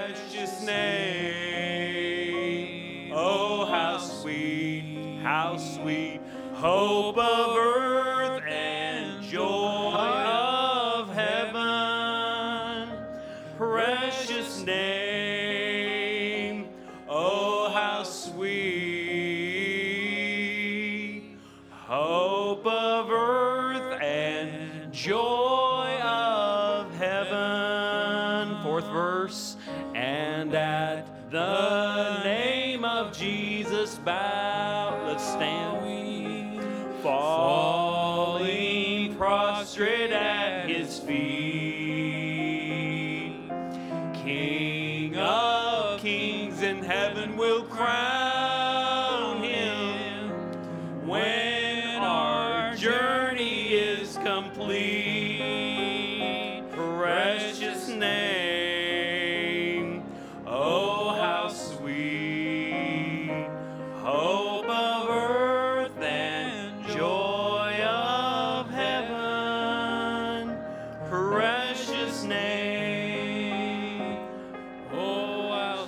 precious name. Oh, how sweet, hope of earth and joy of heaven. Precious name, oh, how sweet, hope of earth and joy of heaven. Fourth verse, and at the name of Jesus bow. Let's stand. Falling prostrate at his feet, King of kings in heaven will crown him when our journey is complete. Precious name, oh, how sweet, hope of earth and joy of heaven. Precious name, oh, how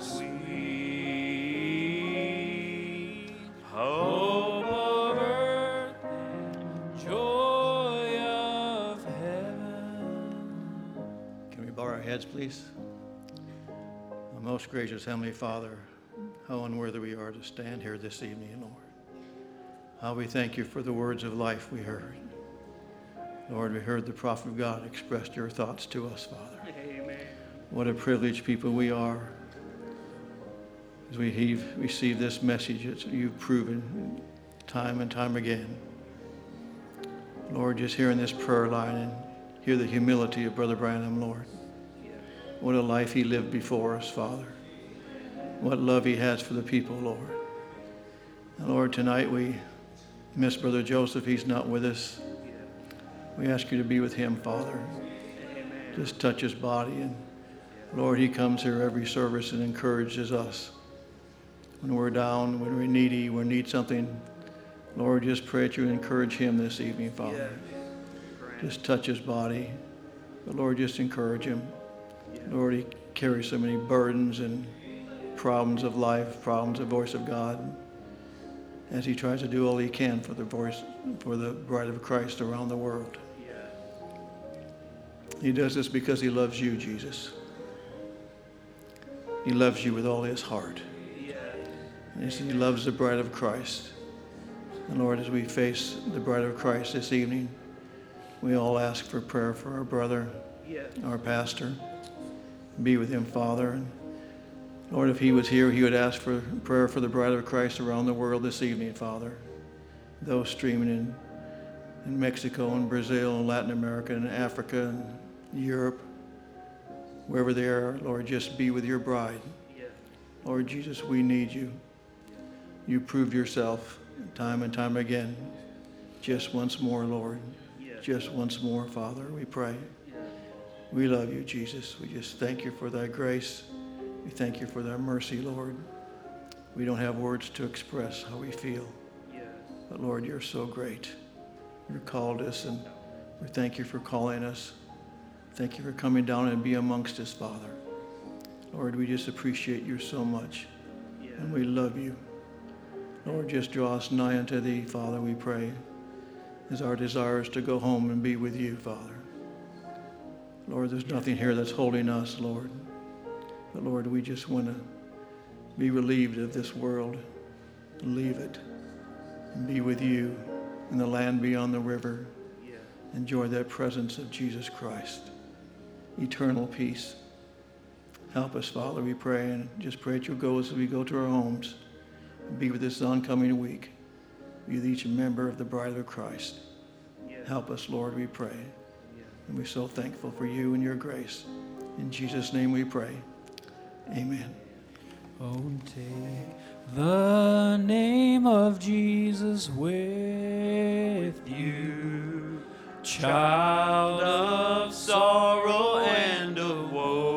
sweet, hope of earth and joy of heaven. Can we bow our heads, please? Our most gracious Heavenly Father, how unworthy we are to stand here this evening, Lord. How we thank you for the words of life we heard. Lord, we heard the prophet of God express your thoughts to us, Father. Amen. What a privileged people we are as we receive this message that you've proven time and time again. Lord, just hearing this prayer line and hear the humility of Brother Branham, Lord. What a life he lived before us, Father. What love he has for the people, Lord. And Lord, tonight we miss Brother Joseph. He's not with us. We ask you to be with him, Father. Just touch his body. And Lord, he comes here every service and encourages us. When we're down, when we're needy, when we need something, Lord, just pray that you encourage him this evening, Father. Just touch his body. But Lord, just encourage him. Lord, he carries so many burdens and problems of life, problems of voice of God, as he tries to do all he can for the bride of Christ around the world. He does this because he loves you, Jesus. He loves you with all his heart. And he loves the bride of Christ. And Lord, as we face the bride of Christ this evening, we all ask for prayer for our brother, our pastor. Be with him, Father. And Lord, if he was here, he would ask for prayer for the bride of Christ around the world this evening, Father. Those streaming in Mexico and Brazil and Latin America and Africa and Europe, wherever they are, Lord, just be with your bride. Lord Jesus, we need you. You proved yourself time and time again. Just once more, Lord. Just once more, Father, we pray. We love you, Jesus. We just thank you for thy grace. We thank you for thy mercy, Lord. We don't have words to express how we feel. But Lord, you're so great. You called us, and we thank you for calling us. Thank you for coming down and be amongst us, Father. Lord, we just appreciate you so much. And we love you. Lord, just draw us nigh unto thee, Father, we pray, as our desire is to go home and be with you, Father. Lord, there's nothing here that's holding us, Lord. But Lord, we just want to be relieved of this world, leave it, and be with you in the land beyond the river. Enjoy that presence of Jesus Christ, eternal peace. Help us, Father, we pray, and just pray that you'll go as we go to our homes and be with this oncoming week. Be with each member of the bride of Christ. Help us, Lord, we pray. And we're so thankful for you and your grace. In Jesus' name we pray. Amen. Oh, take the name of Jesus with you, child of sorrow and of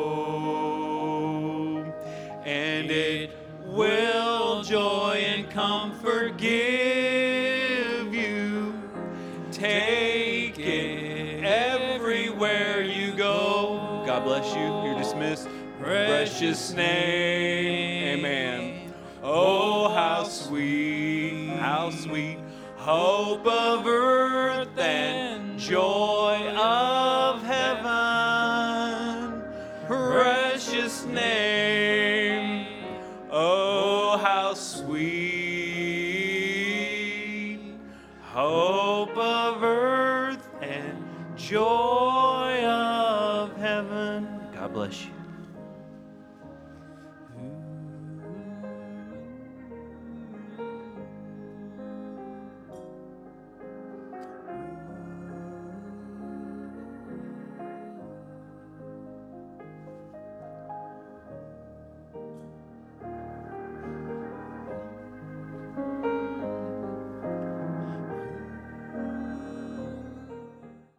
woe, and it will joy and comfort give you. Take it everywhere you go. God bless you. You're dismissed. Pray precious name. Amen. Oh, how sweet, hope of earth and joy of heaven. Precious name. Oh, how sweet, hope of earth and joy of heaven. God bless you.